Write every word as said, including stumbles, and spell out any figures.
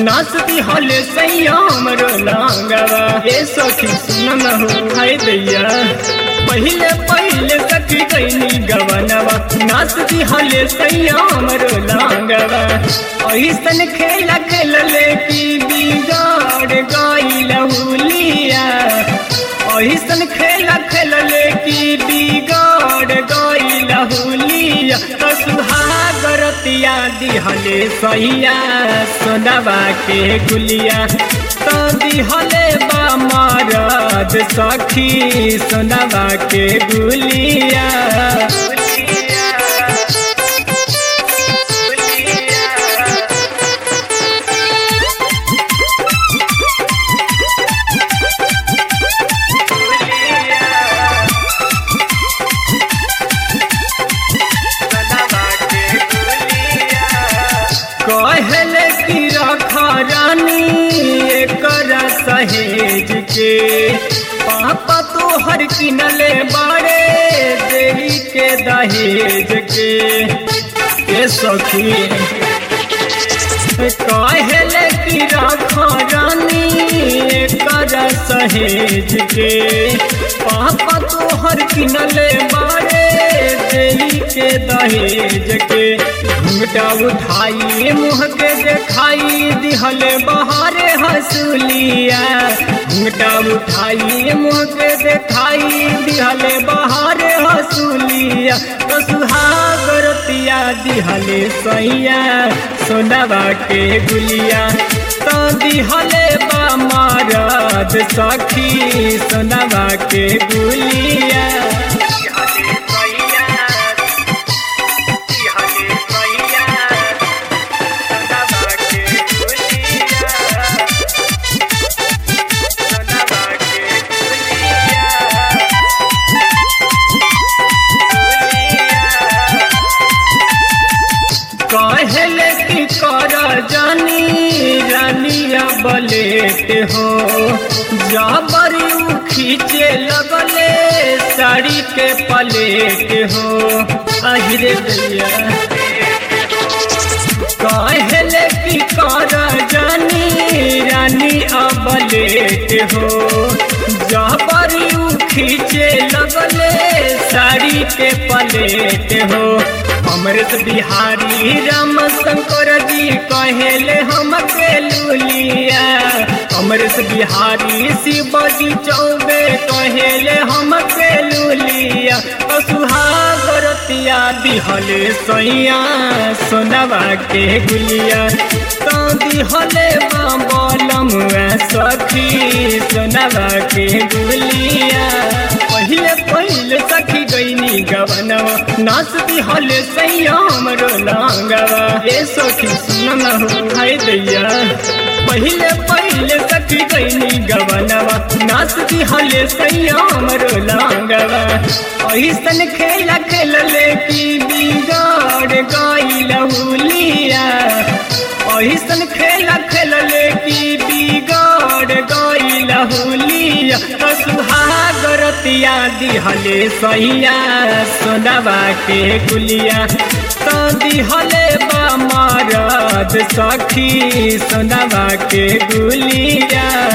नाच दिहले सैया हमरो लांगवा। ए सखी सुन न हो हाय दैया, पहले पहले सखी गईनी गवनवा, नाच दिहले सैया हमरो लांगवा। ऐसन खेला खेलले की बिगाड़ गईल हुलिया, ऐसन खेला खेलले की बिगाड़ गईल हुलिया। सुहागरतिया दिहले सैया सोनवा के गुलिया, तो दिहले बा मरद सखी सोनवा के गुलिया। कहले की रखा रानी एकरा सहेज के, पापा तो हर किनले बाड़े देवी के दहेज के। ए सखी कहले की रखा रानी एकरा सहेज के, पापा तो हर किनले बाड़े देवी के दहेज के। घूंघटा उठाई मुँह के देखाई दिहले बहारे हंसुलिया, घूंघटा उठाई मुँह के देखाई दिहले बहारे हंसुलिया। तो सुहागरतिया दिहले सैया सोनवा के गुलिया, तो दिहले बा मरद सखी सोनवा के गुलिया। कहले की कर जानी रानिया बलेट हो, जबरी खींचे लगले साड़ी के पलेट हो। अहिरे दैया कहले की कर जानी रानी बलेट हो, जबरी खींचे लगले साड़ी के पलेट हो। अमृत बिहारी राम शंकर जी कहले हमके लुलिया, अमृत बिहारी शिवजी चौबे कहले हमके लुलिया। तो सुहागरतिया दिहले सैया सोनवा के गुलिया, तो दिहले बलम सखी सोनवा के गुलिया। पहले पहले सखी गईनी गवनवा, नाच दिहले सैया हमरो लांगवा। ए सखी सुन न हो हाय दैया, पहले पहले सखी गईनी गवनवा, नाच दिहले सैया हमरो लांगवा। ऐसन खेला खेलले की बिगाड़ गईल हुलिया, ऐसन खेला खेलले की बिगाड़ गईल हुलिया। तो सुहागरतिया दिहले सैया सोनवा के गुलिया, तो दिहले बा मरद सखी सोनवा के गुलिया।